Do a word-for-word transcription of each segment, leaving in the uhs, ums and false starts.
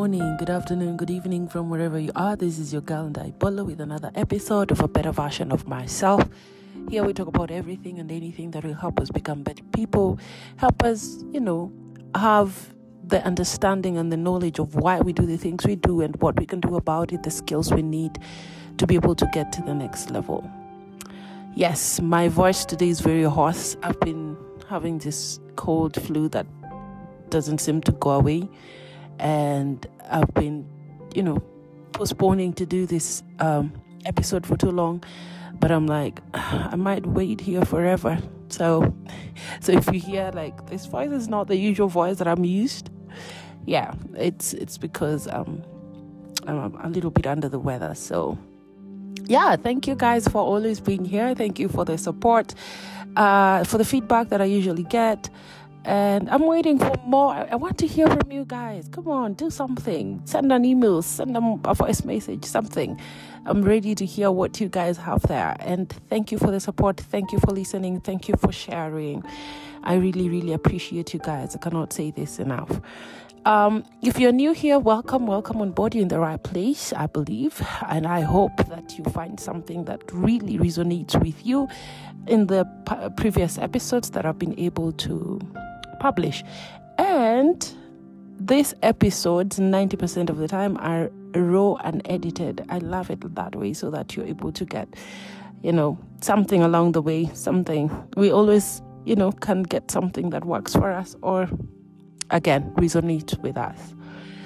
morning, good afternoon, good evening from wherever you are. This is your girl and Ibola with another episode of a better version of myself. Here we talk about everything and anything that will help us become better people, help us, you know, have the understanding and the knowledge of why we do the things we do and what we can do about it, the skills we need to be able to get to the next level. Yes, my voice today is very hoarse. I've been having this cold flu that doesn't seem to go away, and I've been, you know, postponing to do this um, episode for too long, but I'm like, I might wait here forever. So, so if you hear like this voice is not the usual voice that I'm used, yeah, it's it's because um, I'm a little bit under the weather. So, yeah, thank you guys for always being here. Thank you for the support, uh, for the feedback that I usually get. And I'm waiting for more. I want to hear from you guys. Come on, do something. Send an email, send them a voice message, something. I'm ready to hear what you guys have there. And thank you for the support. Thank you for listening. Thank you for sharing. I really, really appreciate you guys. I cannot say this enough. Um, if you're new here, welcome, welcome on board. You're in the right place, I believe. And I hope that you find something that really resonates with you in the p- previous episodes that I've been able to publish. And these episodes, ninety percent of the time, are raw and edited. I love it that way, so that you're able to get, you know, something along the way, something. We always, you know, can get something that works for us or, again, resonates with us.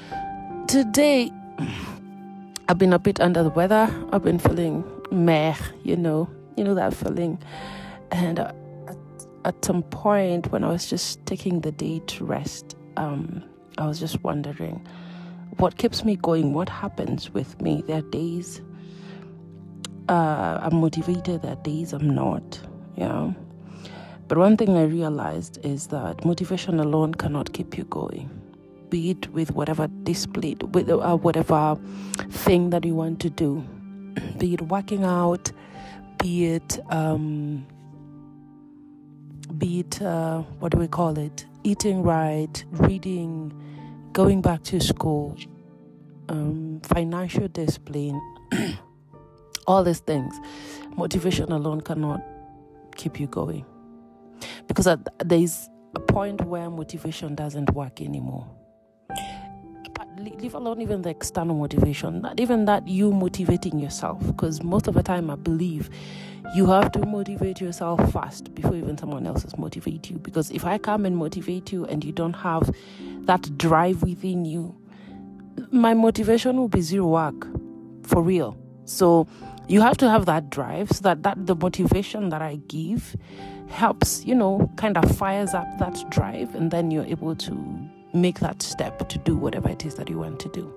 Today, I've been a bit under the weather. I've been feeling meh, you know, you know that feeling. And uh, at some point when I was just taking the day to rest, um, I was just wondering what keeps me going, what happens with me. There are days uh, I'm motivated, there are days I'm not, you know. But one thing I realized is that motivation alone cannot keep you going, be it with whatever discipline, with uh, whatever thing that you want to do, be it working out, be it... Um, be it, uh, what do we call it, eating right, reading, going back to school, um, financial discipline, all these things. Motivation alone cannot keep you going. Because at, there's a point where motivation doesn't work anymore. Leave alone even the external motivation, not even that you motivating yourself, because most of the time I believe you have to motivate yourself first before even someone else is motivate you. Because if I come and motivate you and you don't have that drive within you, my motivation will be zero work, for real. So you have to have that drive, so that, that the motivation that I give helps, you know, kind of fires up that drive, and then you're able to make that step to do whatever it is that you want to do.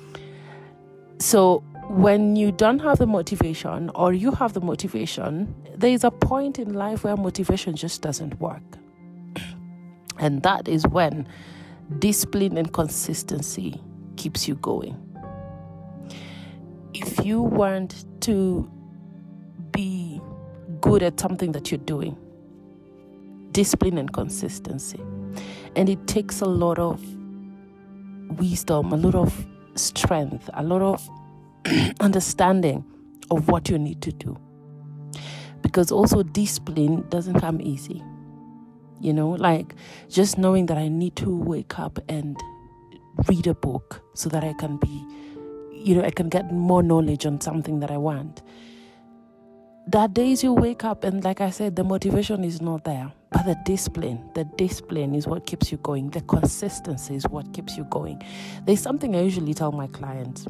So when you don't have the motivation, or you have the motivation, there is a point in life where motivation just doesn't work. And that is when discipline and consistency keeps you going. If you want to be good at something that you're doing, discipline and consistency. And it takes a lot of wisdom, a lot of strength, a lot of understanding of what you need to do. Because also discipline doesn't come easy. You know, like just knowing that I need to wake up and read a book so that I can be, you know, I can get more knowledge on something that I want. There are days you wake up and, like I said, the motivation is not there. But the discipline, the discipline is what keeps you going. The consistency is what keeps you going. There's something I usually tell my clients.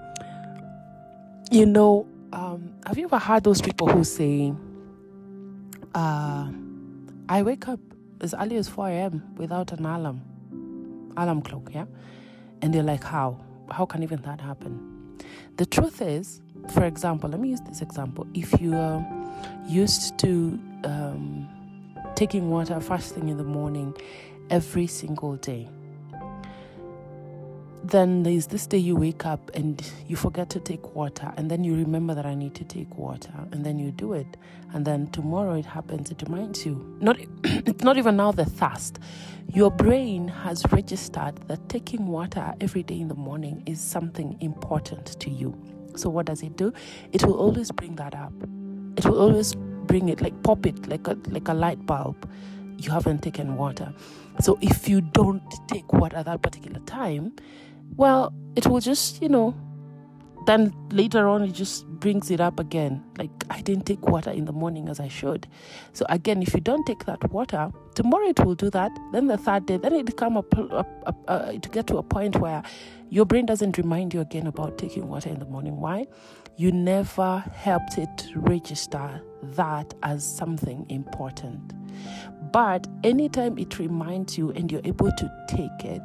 You know, um, have you ever heard those people who say, uh, I wake up as early as four a.m. without an alarm, alarm clock, yeah? And they're like, how? How can even that happen? The truth is, for example, let me use this example. If you are used to um, taking water first thing in the morning every single day, then there's this day you wake up and you forget to take water, and then you remember that I need to take water, and then you do it, and then tomorrow it happens, it reminds you. Not it's not even now the thirst. Your brain has registered that taking water every day in the morning is something important to you. So what does it do? It will always bring that up. It will always bring it, like pop it, like a like a light bulb. You haven't taken water. So if you don't take water at that particular time, well, it will just, you know, then later on it just brings it up again. Like, I didn't take water in the morning as I should. So again, if you don't take that water, tomorrow it will do that. Then the third day, then it come up, up, up uh, to get to a point where your brain doesn't remind you again about taking water in the morning. Why? You never helped it register that as something important. But anytime it reminds you and you're able to take it,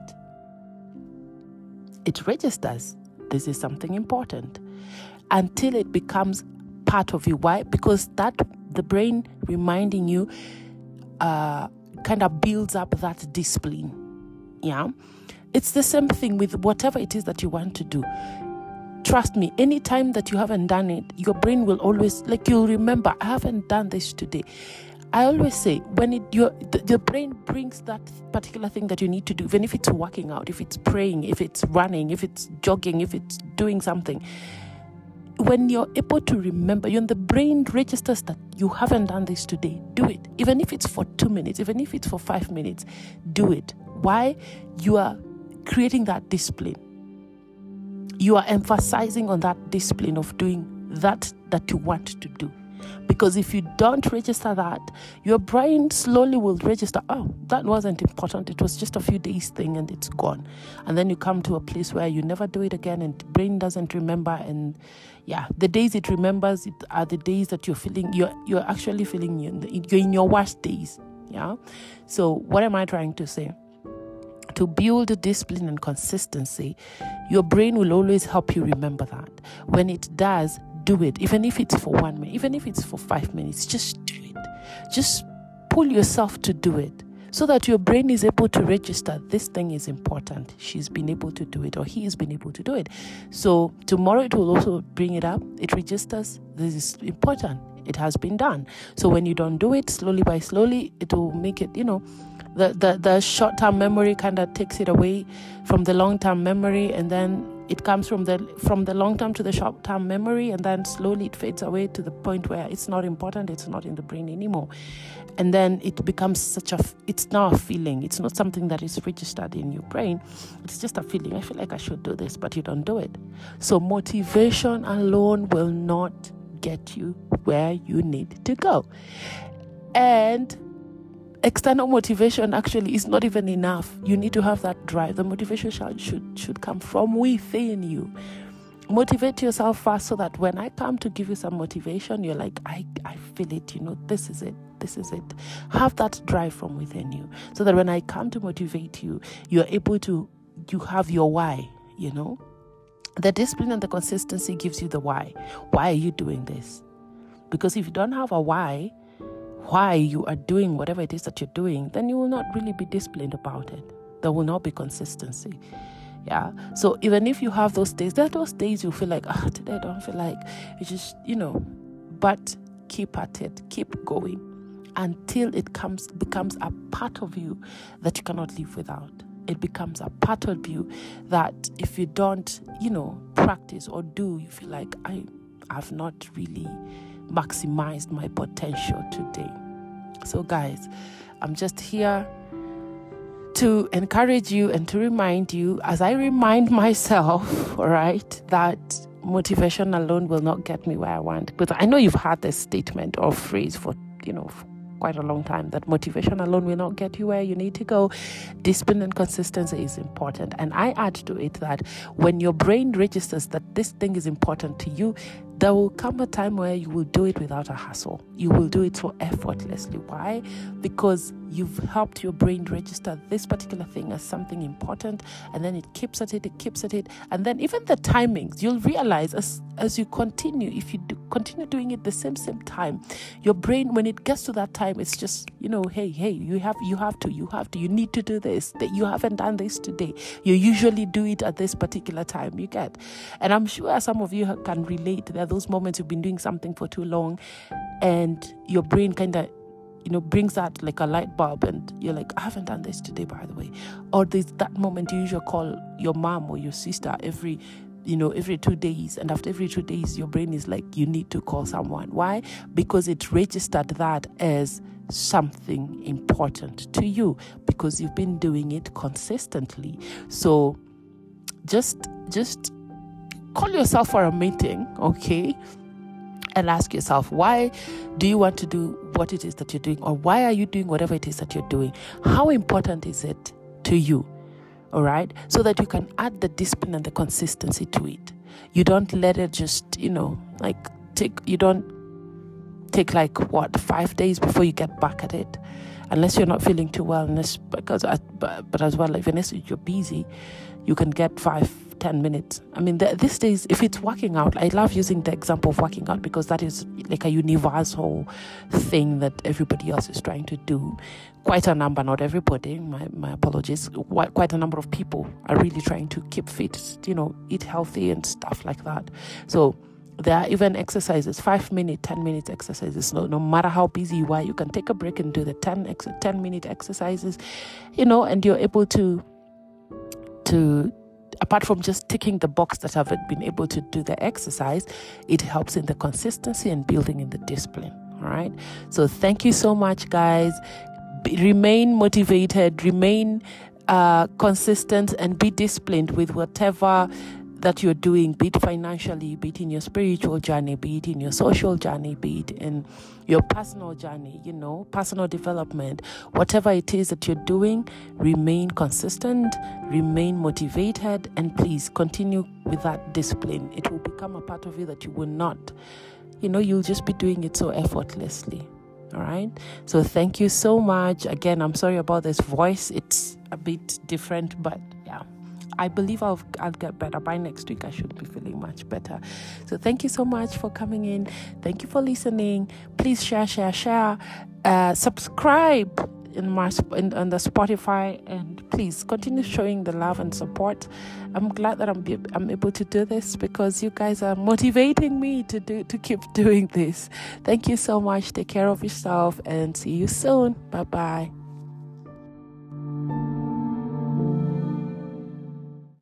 it registers. This is something important until it becomes part of you. Why? Because that the brain reminding you uh, kind of builds up that discipline. Yeah, it's the same thing with whatever it is that you want to do. Trust me, anytime that you haven't done it, your brain will always, like, you'll remember, I haven't done this today. I always say, when it your the, the brain brings that particular thing that you need to do, even if it's working out, if it's praying, if it's running, if it's jogging, if it's doing something, when you're able to remember, when the brain registers that you haven't done this today, do it. Even if it's for two minutes, even if it's for five minutes, do it. Why? You are creating that discipline. You are emphasizing on that discipline of doing that that you want to do. Because if you don't register that, your brain slowly will register, oh, that wasn't important. It was just a few days thing and it's gone. And then you come to a place where you never do it again and the brain doesn't remember. And yeah, the days it remembers it are the days that you're feeling, you're, you're actually feeling, you're in your worst days. Yeah. So what am I trying to say? To build discipline and consistency, your brain will always help you remember that. When it does, do it, even if it's for one minute, even if it's for five minutes, just do it. Just pull yourself to do it so that your brain is able to register this thing is important. She's been able to do it, or he has been able to do it. So tomorrow it will also bring it up. It registers, this is important. It has been done. So when you don't do it, slowly by slowly, it will make it, you know, the, the, the short-term memory kind of takes it away from the long-term memory, and then it comes from the from the long-term to the short-term memory, and then slowly it fades away to the point where it's not important, it's not in the brain anymore. And then it becomes such a, it's now a feeling. It's not something that is registered in your brain. It's just a feeling. I feel like I should do this, but you don't do it. So motivation alone will not get you where you need to go. And external motivation actually is not even enough. You need to have that drive. The motivation should, should, should come from within you. Motivate yourself first so that when I come to give you some motivation, you're like, I, I feel it, you know, this is it, this is it. Have that drive from within you so that when I come to motivate you, you're able to, you have your why, you know. The discipline and the consistency gives you the why. Why are you doing this? Because if you don't have a why, why you are doing whatever it is that you're doing, then you will not really be disciplined about it. There will not be consistency. Yeah. So even if you have those days, there are those days you feel like, ah, oh, today I don't feel like, you just, you know, but keep at it, keep going until it comes becomes a part of you that you cannot live without. It becomes a part of you that if you don't, you know, practice or do, you feel like I have not really maximized my potential today. So guys, I'm just here to encourage you and to remind you, as I remind myself, all right, that motivation alone will not get me where I want. Because I know you've heard this statement or phrase for, you know, for quite a long time, that motivation alone will not get you where you need to go. Discipline and consistency is important. And I add to it that when your brain registers that this thing is important to you, there will come a time where you will do it without a hassle. You will do it so effortlessly. Why? Because you've helped your brain register this particular thing as something important, and then it keeps at it, it keeps at it. And then even the timings, you'll realize as, as you continue, if you do, continue doing it the same, same time, your brain, when it gets to that time, it's just, you know, hey, hey, you have, you have to, you have to, you need to do this, that you haven't done this today. You usually do it at this particular time, you get. And I'm sure some of you can relate. There are those moments you've been doing something for too long and your brain kind of, you know, brings out like a light bulb and you're like, I haven't done this today, by the way. Or there's that moment you usually call your mom or your sister every, you know, every two days. And after every two days, your brain is like, you need to call someone. Why? Because it registered that as something important to you because you've been doing it consistently. So just, just call yourself for a meeting, okay? And ask yourself, why do you want to do what it is that you're doing? Or why are you doing whatever it is that you're doing? How important is it to you? All right? So that you can add the discipline and the consistency to it. You don't let it just, you know, like take, you don't take like, what, five days before you get back at it. Unless you're not feeling too well. Unless, because, but, but as well, even if you're busy, you can get five, ten minutes. I mean, the, these days, if it's working out, I love using the example of working out because that is like a universal thing that everybody else is trying to do. Quite a number, not everybody, my, my apologies, quite a number of people are really trying to keep fit, you know, eat healthy and stuff like that. So there are even exercises, five minute, ten minute exercises. No, no matter how busy you are, you can take a break and do the ten, ten minute exercises, you know, and you're able to, to, apart from just ticking the box that I've been able to do the exercise, it helps in the consistency and building in the discipline. All right. So thank you so much, guys. Be, remain motivated, remain uh, consistent, and be disciplined with whatever that you're doing, be it financially, be it in your spiritual journey, be it in your social journey, be it in your personal journey, you know, personal development, whatever it is that you're doing, remain consistent, remain motivated, and please continue with that discipline. It will become a part of you that you will not, you know, you'll just be doing it so effortlessly. All right. So thank you so much. Again, I'm sorry about this voice. It's a bit different, but yeah. I believe I'll, I'll get better. By next week, I should be feeling much better. So thank you so much for coming in. Thank you for listening. Please share, share, share. Uh, subscribe in my in, on the Spotify, and please continue showing the love and support. I'm glad that I'm I'm able to do this because you guys are motivating me to do to keep doing this. Thank you so much. Take care of yourself and see you soon. Bye bye.